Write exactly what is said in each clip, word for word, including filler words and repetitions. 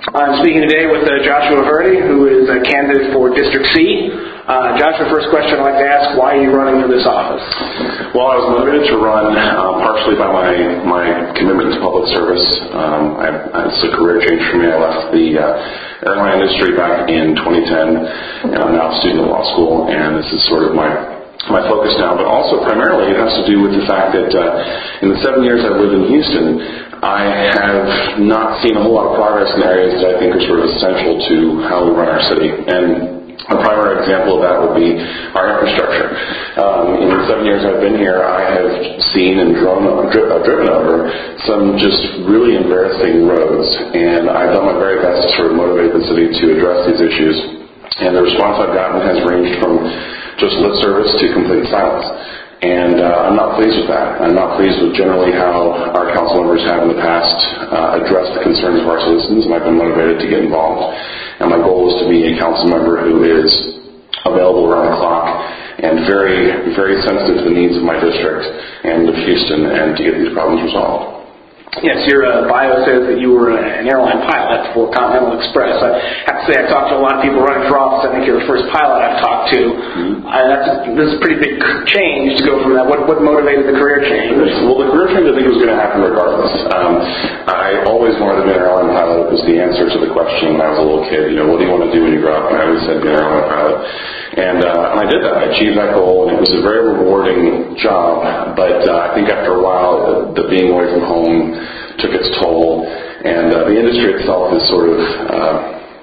I'm speaking today with uh, Joshua Verde, who is a candidate for District C. Uh, Joshua, first question I'd like to ask, why are you running for this office? Well, I was motivated to run uh, partially by my, my commitment to public service. Um, I, it's a career change for me. I left the uh, airline industry back in twenty ten, and I'm now a student at law school, and this is sort of my my focus now. But also primarily it has to do with the fact that uh, in the seven years I've lived in Houston, I have not seen a whole lot of progress in areas that I think are sort of essential to how we run our city. And a primary example of that would be our infrastructure. Um, in the seven years I've been here, I have seen and drone, dri- uh, driven over some just really embarrassing roads, and I've done my very best to sort of motivate the city to address these issues. And the response I've gotten has ranged from just lip service to complete silence. And uh, I'm not pleased with that. I'm not pleased with generally how our council members have in the past uh, addressed the concerns of our citizens, and I've been motivated to get involved. And my goal is to be a council member who is available around the clock and very, very sensitive to the needs of my district and of Houston, and to get these problems resolved. Yes, your uh, bio says that you were an airline pilot for Continental Express. I have to say, I talked to a lot of people running for office. I think you're the first pilot I've talked to. Mm-hmm. Uh, that's a, this is a pretty big change to go from that. What, what motivated the career change? Well, the career change I think was going to happen regardless. Um, I always wanted to be an airline pilot. It was the answer to the question when I was a little kid. You know, what do you want to do when you grow up? And I always said be an airline pilot. And, uh, and I did that. I achieved that goal, and it was a very rewarding job. But uh, I think after a while, the, the being away from home took its toll, and uh, the industry itself is sort of uh,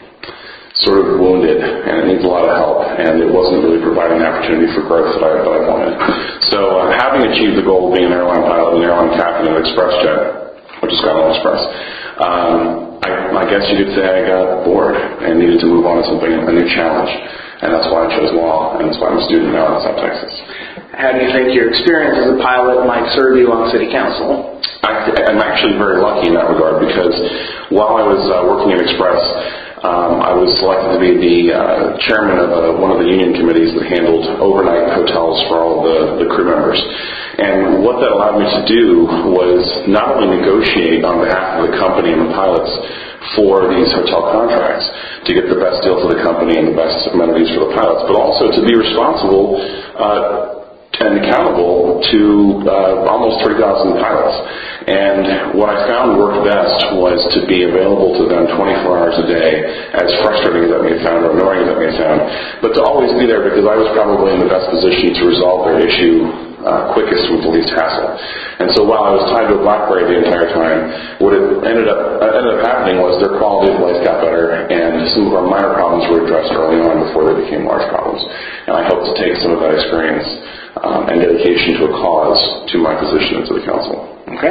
sort of wounded, and it needs a lot of help, and it wasn't really providing the opportunity for growth that I, that I wanted. So uh, having achieved the goal of being an airline pilot and an airline captain of ExpressJet, which is Continental Express, um, I, I guess you could say I got bored and needed to move on to something, a new challenge, and that's why I chose law, and that's why I'm a student now in South Texas. How do you think your experience as a pilot might serve you on city council? I, I'm actually very lucky in that regard, because while I was uh, working at Express, um, I was selected to be the uh, chairman of uh, one of the union committees that handled overnight hotels for all the, the crew members. And what that allowed me to do was not only negotiate on behalf of the company and the pilots for these hotel contracts to get the best deal for the company and the best amenities for the pilots, but also to be responsible uh, and accountable to uh, almost three thousand pilots. And what I found worked best was to be available to them twenty-four hours a day, as frustrating as that may sound or annoying as that may sound, but to always be there, because I was probably in the best position to resolve their issue Uh, quickest with the least hassle. And so while I was tied to a BlackBerry the entire time, what it ended up uh, ended up happening was their quality of life got better, and some of our minor problems were addressed early on before they became large problems. And I hope to take some of that experience um, and dedication to a cause to my position into the council. Okay.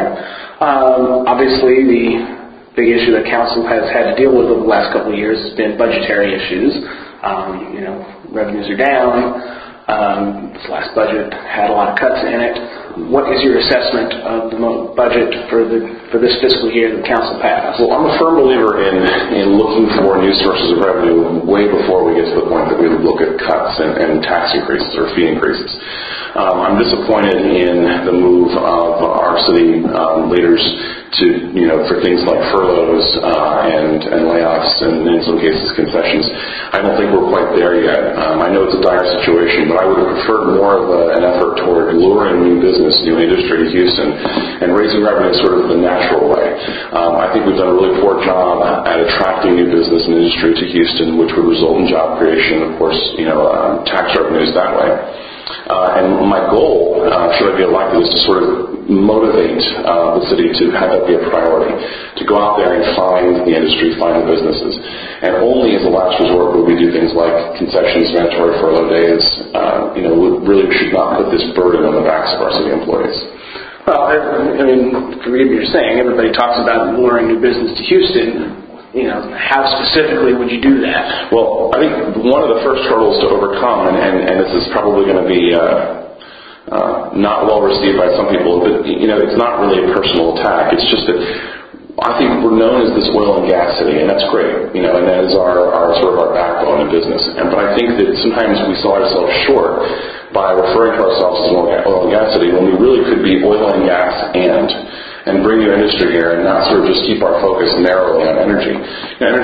Um, obviously, the big issue that council has had to deal with over the last couple of years has been budgetary issues. Um, you know, revenues are down. Um, this last budget had a lot of cuts in it. What is your assessment of the budget for the for this fiscal year that the council passed? Well, I'm a firm believer in, in looking for new sources of revenue way before we get to the point that we look at cuts and, and tax increases or fee increases. Um, I'm disappointed in the move of our city um, leaders to, you know, for things like furloughs uh, and, and layoffs and in some cases concessions. I don't think we're quite there yet. Um, I know it's a dire situation, but I would have preferred more of a, an effort toward luring new business, new industry to Houston, and raising revenue sort of the natural way. Um, I think we've done a really poor job at attracting new business and industry to Houston, which would result in job creation, of course, you know, um, tax revenues that way. Uh, and my goal, uh, should I be elected, is to sort of motivate uh, the city to have that be a priority, to go out there and find the industry, find the businesses. And only as a last resort would we do things like concessions, mandatory furlough days. Uh, you know, we really should not put this burden on the backs of our city employees. Well, I mean, forgive me for saying, everybody talks about luring new business to Houston. You know, how specifically would you do that? Well, I think one of the first hurdles to overcome, and, and, and this is probably going to be uh, uh, not well received by some people, but, you know, it's not really a personal attack. It's just that I think we're known as this oil and gas city, and that's great, you know, and that is our, our sort of our backbone in business. And but I think that sometimes we sell ourselves short by referring to ourselves as an oil and gas city when we really could be oil and gas and and bring new industry here and not sort of just keep our focus narrowly on energy. You know, energy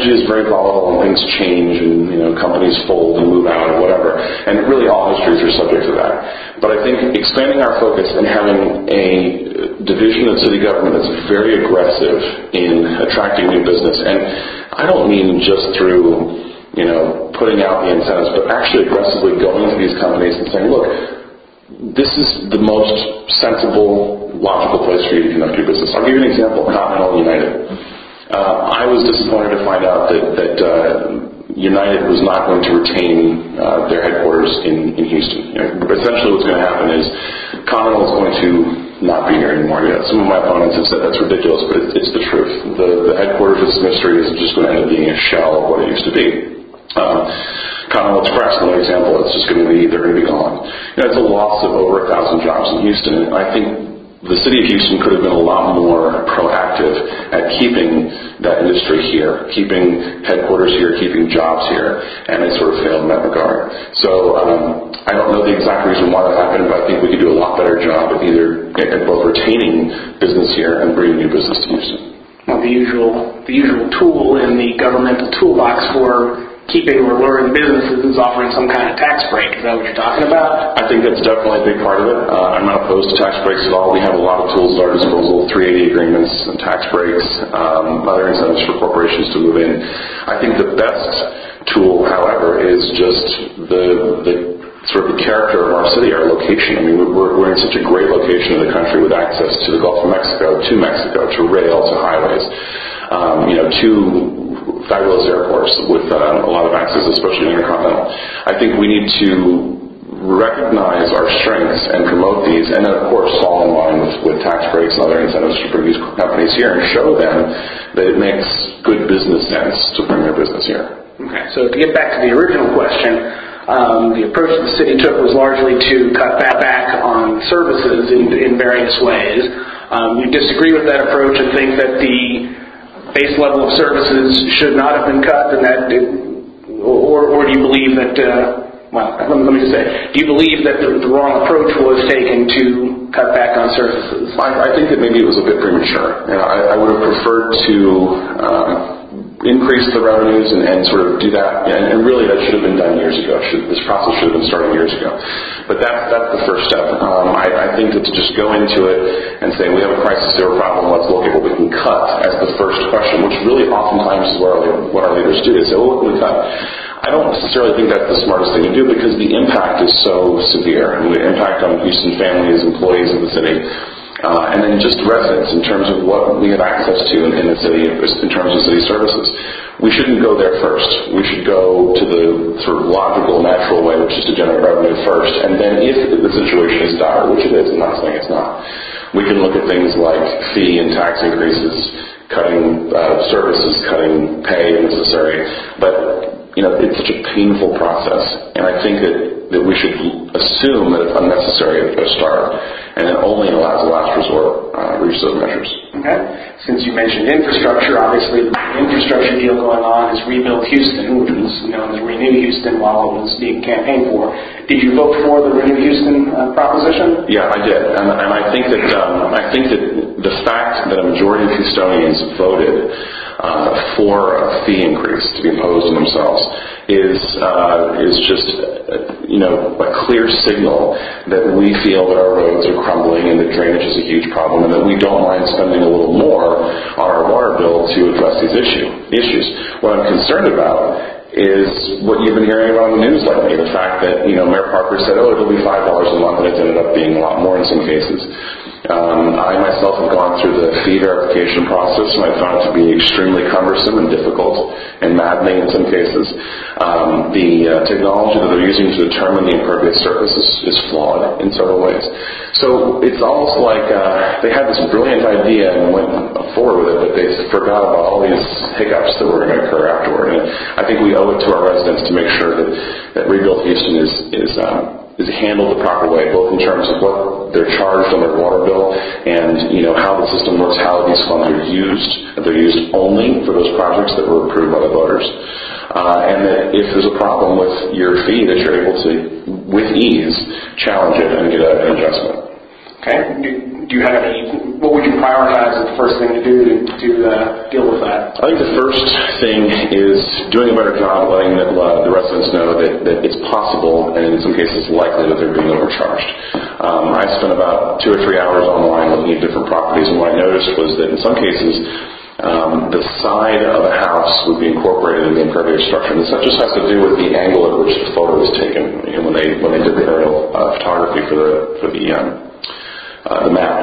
energy is very volatile and things change and, you know, companies fold and move out or whatever. And really all industries are subject to that. But I think expanding our focus and having a division of city government that's very aggressive in attracting new business, and I don't mean just through, you know, putting out the incentives, but actually aggressively going to these companies and saying, look, this is the most sensible, logical place for you to conduct your business. I'll give you an example, Continental United. Uh, I was disappointed to find out that, that uh, United was not going to retain uh, their headquarters in, in Houston. You know, essentially what's going to happen is Continental is going to not be here anymore. You know, some of my opponents have said that's ridiculous, but it, it's the truth. The, the headquarters of this mystery is just going to end up being a shell of what it used to be. Um, Continental Express, another example, it's just going to be, they're going to be gone. You know, it's a loss of over a thousand jobs in Houston, and I think the city of Houston could have been a lot more proactive at keeping that industry here, keeping headquarters here, keeping jobs here, and they sort of failed in that regard. So um, I don't know the exact reason why that happened, but I think we could do a lot better job of either at both retaining business here and bringing new business to Houston. Well, the usual, the usual tool in the governmental toolbox for keeping or luring businesses is offering some kind of tax break. Is that what you're talking about? I think that's definitely a big part of it. Uh, I'm not opposed to tax breaks at all. We have a lot of tools at our disposal, three eighty agreements, and tax breaks, um, other incentives for corporations to move in. I think the best tool, however, is just the the sort of the character of our city, our location. I mean, we're, we're in such a great location in the country with access to the Gulf of Mexico, to Mexico, to rail, to highways, um, you know, to fabulous airports with uh, a lot of access, especially intercontinental. I think we need to recognize our strengths and promote these, and then of course fall in line with, with tax breaks and other incentives to bring these companies here and show them that it makes good business sense to bring their business here. Okay, so to get back to the original question, um, the approach the city took was largely to cut that back on services in, in various ways. Um, you disagree with that approach and think that the base level of services should not have been cut, and that, it, or, or do you believe that, uh, well, let me, let me just say, do you believe that the, the wrong approach was taken to cut back on services? I, I think that maybe it was a bit premature. You know, I, I would have preferred to um, increase the revenues and, and sort of do that, and, and really that should have been done years ago. Should, this process should have been started years ago. But that, that's the first step. Um, I, I think that to just go into it and say, we have a crisis or a problem, let's look at what we can cut as the first question, which really oftentimes is what our, what our leaders do. They say, well, what can we cut? I don't necessarily think that's the smartest thing to do because the impact is so severe. I mean, the impact on Houston families, employees of the city, uh, and then just residents in terms of what we have access to in, in the city, in terms of city services. We shouldn't go there first. We should go to the sort of logical, natural way, which is to generate revenue first. And then if the situation is dire, which it is, I'm not saying it's not, we can look at things like fee and tax increases, cutting uh, services, cutting pay if necessary. But, you know, it's such a painful process. And I think that, that we should assume that it's unnecessary at the start, and then only as a last resort uh, reach those measures. Okay. Since you mentioned infrastructure, obviously the infrastructure deal going on is Rebuild Houston, which was known as Renew Houston while it was being campaigned for. Did you vote for the Renew Houston uh, proposition? Yeah, I did, and, and I think that um, I think that the fact that a majority of Houstonians voted uh, for a fee increase to be imposed on themselves is uh, is just uh, you know a clear signal that we feel that our roads are crumbling and that drainage is a huge problem, and that we don't mind spending a little more on our water bill to address these issue, issues. What I'm concerned about is what you've been hearing about in the news lately, the fact that, you know, Mayor Parker said, oh, it'll be five dollars a month, and it's ended up being a lot more in some cases. Um, I myself have gone through the fee verification process, and I found it to be extremely cumbersome and difficult and maddening in some cases. Um, the uh, technology that they're using to determine the impervious surface is, is flawed in several ways. So it's almost like uh, they had this brilliant idea and went forward with it, but they forgot about all these hiccups that were going to occur afterward. And I think we owe it to our residents to make sure that, that Rebuild Houston is is um, is handled the proper way, both in terms of what they're charged on their water bill and, you know, how the system works, how these funds are used. If they're used only for those projects that were approved by the voters. Uh, and that if there's a problem with your fee, that you're able to, with ease, challenge it and get an adjustment. Okay. Do, do you have any, what would you prioritize as the first thing to do to, to uh, deal with that? I think the first thing is doing a better job letting the, uh, the residents know that, that it's possible, and in some cases likely, that they're being overcharged. Um, I spent about two or three hours online looking at different properties, and what I noticed was that in some cases, Um, the side of a house would be incorporated in the impervious structure. And this just has to do with the angle at which the photo was taken, you know, when they when they did the aerial uh, photography for the for the um, uh, the map.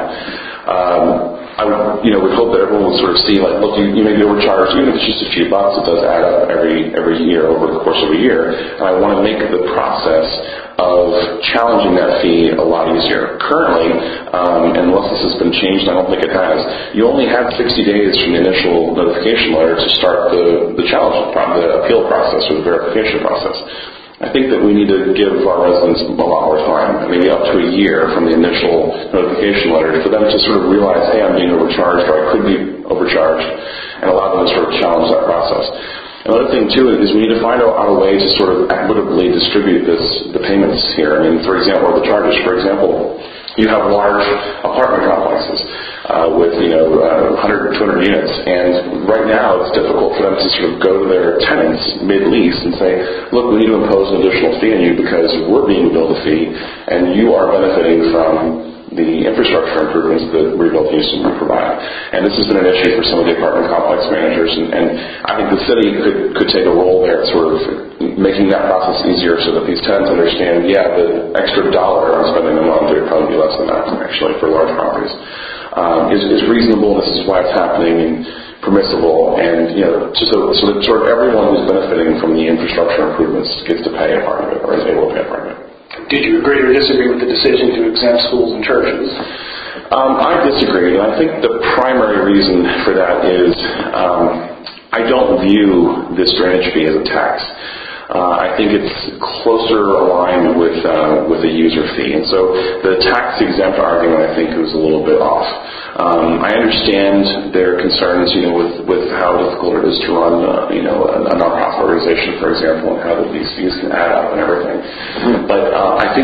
Um, I would, you know, would hope that everyone would sort of see, like, look, you, you may be overcharged, even if it's just a few bucks. It does add up every every year over the course of a year. And I want to make the process of challenging that fee a lot easier. Currently, um, unless this has been changed, I don't think it has, you only have sixty days from the initial notification letter to start the, the challenge, the appeal process or the verification process. I think that we need to give our residents a lot more time, maybe up to a year from the initial notification letter, for them to sort of realize, hey, I'm being overcharged, or I could be overcharged, and allow them to sort of challenge that process. Another thing, too, is we need to find out a way to sort of equitably distribute this, the payments here. I mean, for example, the charges. For example, you have large apartment complexes uh, with, you know, uh, one hundred, two hundred units, and right now it's difficult for them to sort of go to their tenants mid-lease and say, look, we need to impose an additional fee on you because we're being billed a fee, and you are benefiting from the infrastructure improvements that Rebuild Houston will provide. And this has been an issue for some of the apartment complex managers, and, and I think the city could, could take a role there, sort of making that process easier so that these tenants understand, yeah, the extra dollar I'm spending a month, it would probably be less than that, actually, for large properties, um, is, is reasonable. This is why it's happening and permissible, and, you know, just so, so that sort of everyone who's benefiting from the infrastructure improvements gets to pay a part of it, or is able to pay a part of it. Did you agree or disagree with the decision to exempt schools and churches? Um, I disagree, and I think the primary reason for that is um, I don't view this drainage fee as a tax. Uh, I think it's closer aligned with uh, with a user fee, and so the tax-exempt argument, I think, was a little bit off. Um, I understand their concerns, you know, with, with how difficult it is to run, uh, you know, a, a nonprofit organization, for example, and how these fees can add up and everything. But uh, I think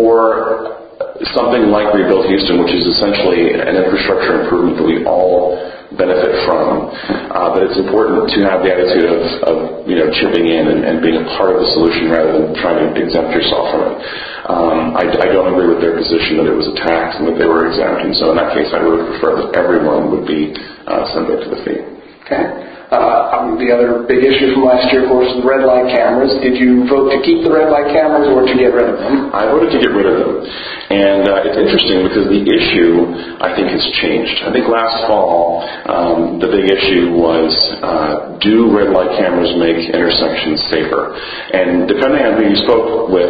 for something like Rebuild Houston, which is essentially an infrastructure improvement that we all benefit from, uh, but it's important to have the attitude of, of you know, chipping in and, and being a part of the solution rather than trying to exempt yourself from it. Um, I, I don't agree with their position that it was a tax and that they were exempt, and so in that case I would prefer that everyone would be uh, subject to the fee. Okay. Uh, the other big issue from last year, of course, is the red light cameras. Did you vote to keep the red light cameras or to get rid of them? I voted to get rid of them. And uh, it's interesting because the issue, I think, has changed. I think last fall, um, the big issue was, uh, do red light cameras make intersections safer? And depending on who you spoke with,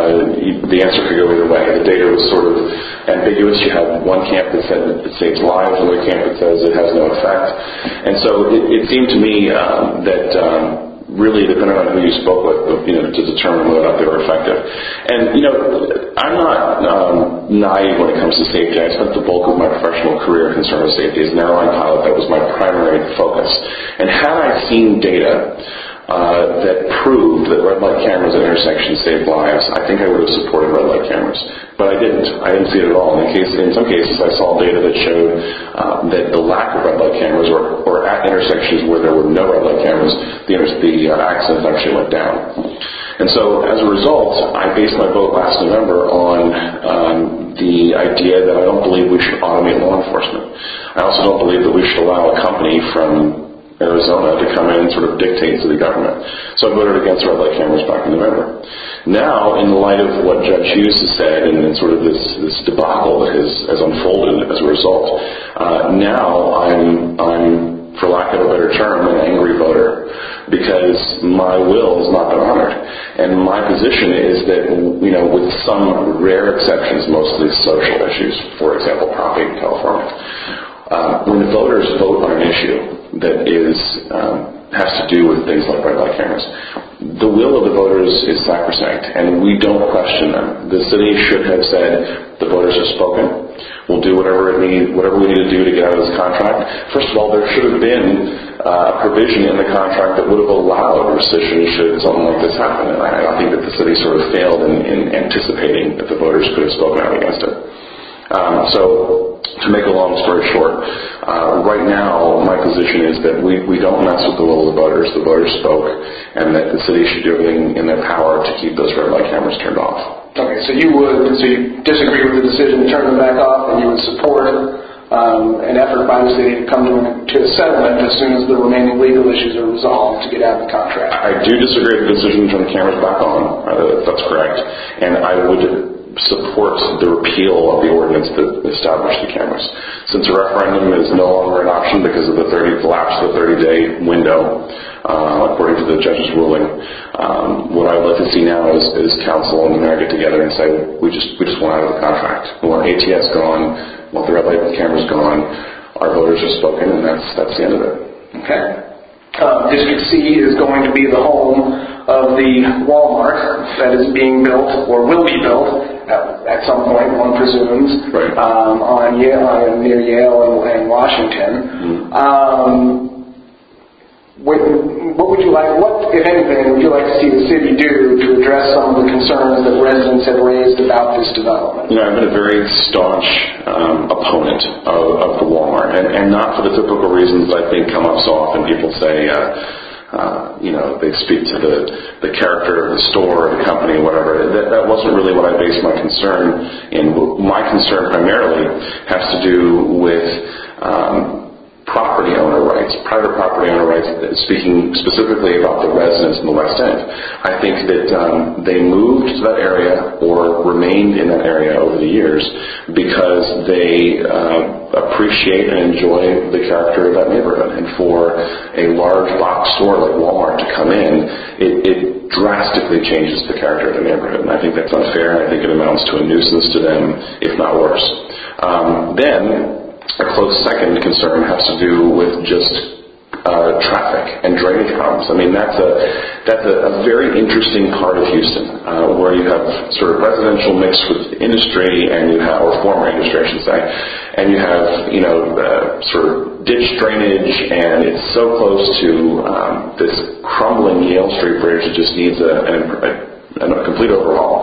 uh, the answer could go either way. The data was sort of ambiguous. You have one camp that said it saves lives, another camp that says it has no effect. And so it, it seemed to me um, that um, really depending on who you spoke with, you know, to determine whether or not they were effective. And, you know, I'm not um, naive when it comes to safety. I spent the bulk of my professional career concerned with safety. As an airline pilot, that was my primary focus. And had I seen data Uh, that proved that red light cameras at intersections saved lives, I think I would have supported red light cameras. But I didn't. I didn't see it at all. In, case, in some cases, I saw data that showed uh, that the lack of red light cameras, or, or at intersections where there were no red light cameras, the, inter- the uh, accidents actually went down. And so, as a result, I based my vote last November on um, the idea that I don't believe we should automate law enforcement. I also don't believe that we should allow a company from Arizona to come in and sort of dictate to the government. So I voted against red light cameras back in November. Now, in the light of what Judge Hughes has said and, and sort of this, this debacle that has, has unfolded as a result, uh, now I'm, I'm, for lack of a better term, an angry voter because my will has not been honored. And my position is that, you know, with some rare exceptions, mostly social issues, for example, property in California, uh, when the voters vote on an issue that is um, has to do with things like red light cameras, the will of the voters is sacrosanct, and we don't question them. The city should have said, the voters have spoken. We'll do whatever it need, whatever we need to do to get out of this contract. First of all, there should have been uh, a provision in the contract that would have allowed rescission should something like this happen. And I, I think that the city sort of failed in, in anticipating that the voters could have spoken out against it. Um, so, to make a long story short, uh, right now my position is that we, we don't mess with the will of the voters. The voters spoke, and that the city should do everything in their power to keep those red light cameras turned off. Okay, so you would, so you disagree with the decision to turn them back off, and you would support um, an effort by the city to come to, to a settlement as soon as the remaining legal issues are resolved to get out of the contract. I do disagree with the decision to turn the cameras back on. Uh, that's correct, and I would support the repeal of the ordinance that established the cameras. Since a referendum is no longer an option because of the thirty the lapse of the thirty-day window, uh, according to the judge's ruling, um, what I would like to see now is, is council and the mayor get together and say, we just we just want out of the contract. We want A T S gone. We want the red light cameras gone. Our voters have spoken, and that's that's the end of it. Okay. Uh, District C is going to be the home of the Walmart that is being built or will be built at, at some point, one presumes, right. um, on Yale, uh, near Yale and, and Washington. Mm-hmm. Um, what, what would you like, what, if anything, would you like to see the city do to address some of the concerns that residents have raised about this development? You know, I've been a very staunch um, opponent of, of the Walmart, and, and not for the typical reasons that I think come up so often. People say, uh, Uh, you know, they speak to the, the character of the store or the company or whatever. That, that wasn't really what I based my concern in. My concern primarily has to do with um, property owner rights, private property owner rights, speaking specifically about the residents in the West End. I think that um, they moved to that area or remained in that area over the years because they uh, appreciate and enjoy the character of that neighborhood. And for a large box store like Walmart to come in, it, it drastically changes the character of the neighborhood. And I think that's unfair, and I think it amounts to a nuisance to them, if not worse. Um, then, a close second concern has to do with just uh, traffic and drainage problems. I mean, that's a that's a, a very interesting part of Houston, uh, where you have sort of residential mixed with industry, and you have, or former industry, I should say, and you have, you know, uh, sort of ditch drainage, and it's so close to um, this crumbling Yale Street Bridge that just needs a, a, a complete overhaul.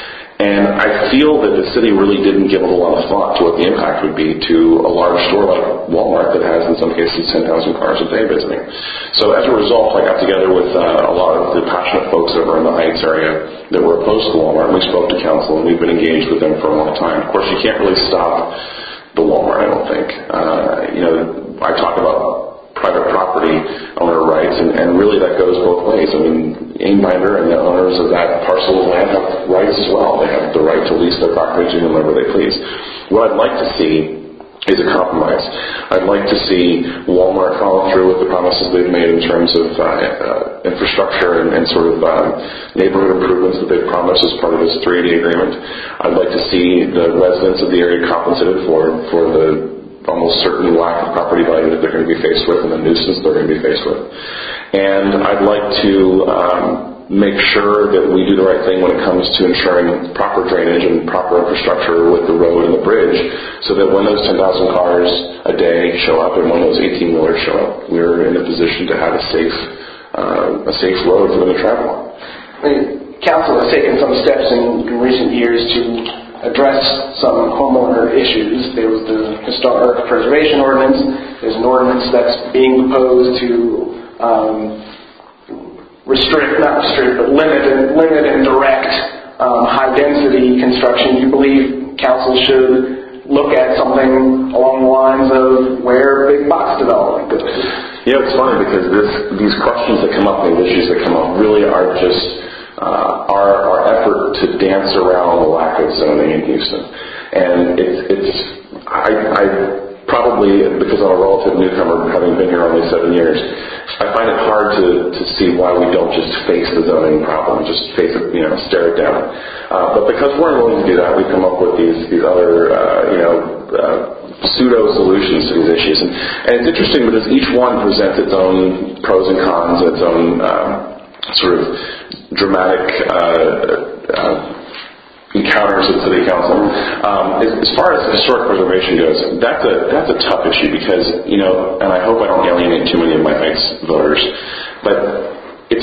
And I feel that the city really didn't give a whole lot of thought to what the impact would be to a large store like Walmart that has, in some cases, ten thousand cars a day visiting. So as a result, I got together with uh, a lot of the passionate folks over in the Heights area that were opposed to Walmart, and we spoke to council, and we've been engaged with them for a long time. Of course, you can't really stop the Walmart, I don't think. Uh, you know, I talk about private property owner rights, and, and really that goes both ways. I mean, Aimbinder and the owners of that parcel of land have rights as well. They have the right to lease their property to whomever they please. What I'd like to see is a compromise. I'd like to see Walmart follow through with the promises they've made in terms of uh, uh, infrastructure and, and sort of um, neighborhood improvements that they've promised as part of this three eighty agreement. I'd like to see the residents of the area compensated for, for the almost certain lack of property value that they're going to be faced with and the nuisance they're going to be faced with. And I'd like to um, make sure that we do the right thing when it comes to ensuring proper drainage and proper infrastructure with the road and the bridge, so that when those ten thousand cars a day show up and when those eighteen-wheelers show up, we're in a position to have a safe uh, a safe road for them to travel on. The council has taken some steps in, in recent years to address some homeowner issues. There was the historic preservation ordinance. There's an ordinance that's being proposed to um, restrict, not restrict, but limit and, limit and direct um, high-density construction. Do you believe council should look at something along the lines of where big box development goes? Yeah, it's funny because this, these questions that come up, these issues that come up, really are just Uh, our, our effort to dance around the lack of zoning in Houston. And it's, it's I, I probably, because I'm a relative newcomer, having been here only seven years, I find it hard to, to see why we don't just face the zoning problem, just face it, you know, stare it down. Uh, but because we're willing to do that, we've come up with these, these other, uh, you know, uh, pseudo solutions to these issues. And, and it's interesting because each one presents its own pros and cons, its own um, sort of dramatic uh, uh, encounters with city council. Um, as, as far as historic preservation goes, that's a that's a tough issue because, you know, and I hope I don't alienate too many of my Heights voters, but it's it's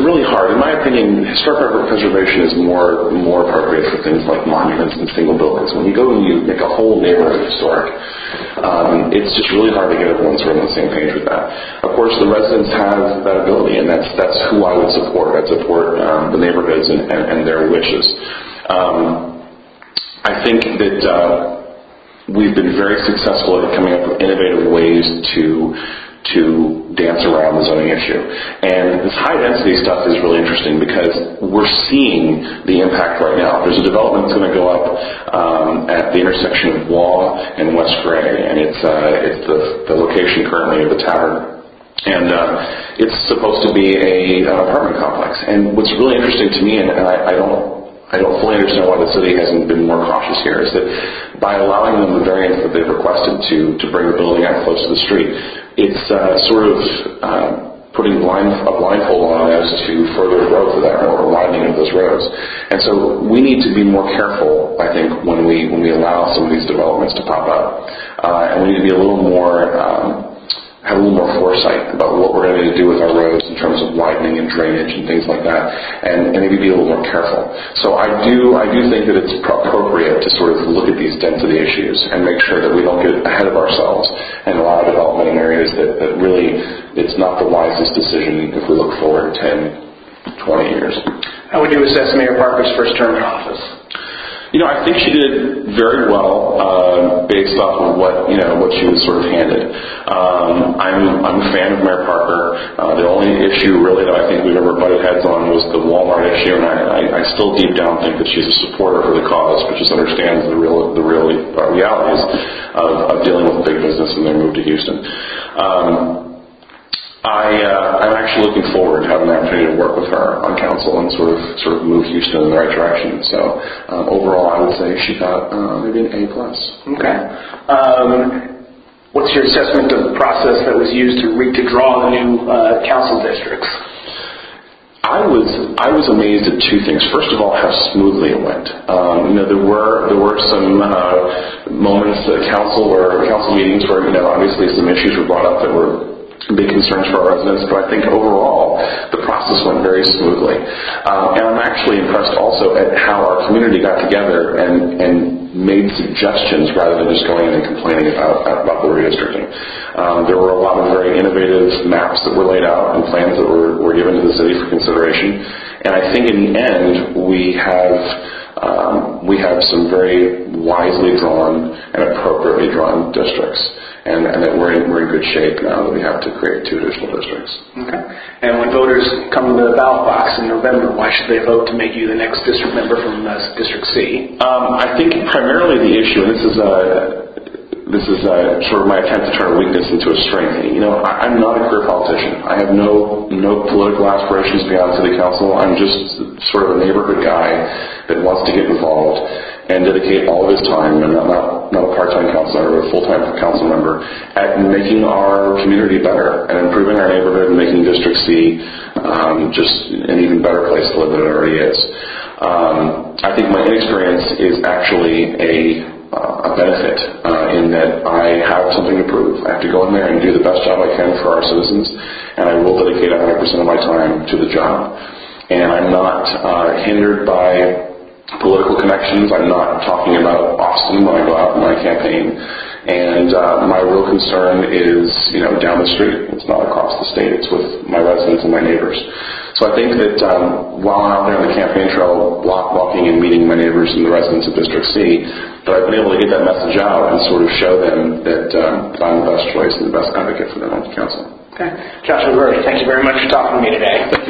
really hard. In my opinion, historic preservation is more more appropriate for things like monuments and single buildings. When you go and you make a whole neighborhood historic, um, it's just really hard to get everyone sort of on the same page with that. Of course, the residents have that ability, and that's that's who I would support. I'd support um, the neighborhoods and, and, and their wishes. Um, I think that uh, we've been very successful at coming up with innovative ways to to dance around the zoning issue. And this high-density stuff is really interesting because we're seeing the impact right now. There's a development that's going to go up um, at the intersection of Waugh and West Gray, and it's uh, it's the, the location currently of the tavern. And uh, it's supposed to be a, an apartment complex. And what's really interesting to me, and, and I, I don't I don't fully understand why the city hasn't been more cautious here, is that by allowing them the variance that they've requested to, to bring the building out close to the street, it's uh, sort of uh, putting blind, a blindfold on as to further growth of that road or widening of those roads. And so we need to be more careful, I think, when we when we allow some of these developments to pop up. Uh, and we need to be a little more... Um, have a little more foresight about what we're going to do with our roads in terms of widening and drainage and things like that, and, and maybe be a little more careful. So I do I do think that it's appropriate to sort of look at these density issues and make sure that we don't get ahead of ourselves and allow development in areas that, that really it's not the wisest decision if we look forward ten, twenty years. How would you assess Mayor Parker's first term in office? You know, I think she did very well uh, based off of what you know what she was sort of handed. Um, I'm I'm a fan of Mayor Parker. Uh, the only issue really that I think we've ever butted heads on was the Walmart issue, and I, I, I still deep down think that she's a supporter of the cause, but just understands the real the real uh, realities of, of dealing with big business and their move to Houston. Um, I, uh, I'm actually looking forward to having the opportunity to work with her on council and sort of sort of move Houston in the right direction. So um, overall, I would say she got uh, maybe an A plus. Okay. Um, what's your assessment of the process that was used to re- to draw the new uh, council districts? I was I was amazed at two things. First of all, how smoothly it went. Um, you know, there were there were some uh, moments at council or council meetings where you know obviously some issues were brought up that were big concerns for our residents, but I think overall the process went very smoothly. Um, and I'm actually impressed also at how our community got together and, and made suggestions rather than just going in and complaining about, about the redistricting. Um, there were a lot of very innovative maps that were laid out and plans that were, were given to the city for consideration. And I think in the end we have um, we have some very wisely drawn and appropriately drawn districts. And, and that we're in, we're in good shape now that we have to create two additional districts. Okay. And when voters come to the ballot box in November, why should they vote to make you the next district member from uh, District C? Um, I think primarily the issue, and this is a, this is a, sort of my attempt to turn a weakness into a strength. You know, I, I'm not a career politician. I have no no political aspirations beyond city council. I'm just sort of a neighborhood guy that wants to get involved and dedicate all of his time, and not, not, not a part-time council member, but a full-time council member, at making our community better and improving our neighborhood and making District C um, just an even better place to live than it already is. Um, I think my inexperience is actually a, uh, a benefit uh, in that I have something to prove. I have to go in there and do the best job I can for our citizens, and I will dedicate one hundred percent of my time to the job. And I'm not uh, hindered by political connections. I'm not talking about Austin when I go out in my campaign. And uh, my real concern is, you know, down the street. It's not across the state. It's with my residents and my neighbors. So I think that um, while I'm out there on the campaign trail, walk, walking and meeting my neighbors and the residents of District C, that I've been able to get that message out and sort of show them that, um, that I'm the best choice and the best advocate for them on the council. Okay. Joshua Burry, thank you very much for talking to me today.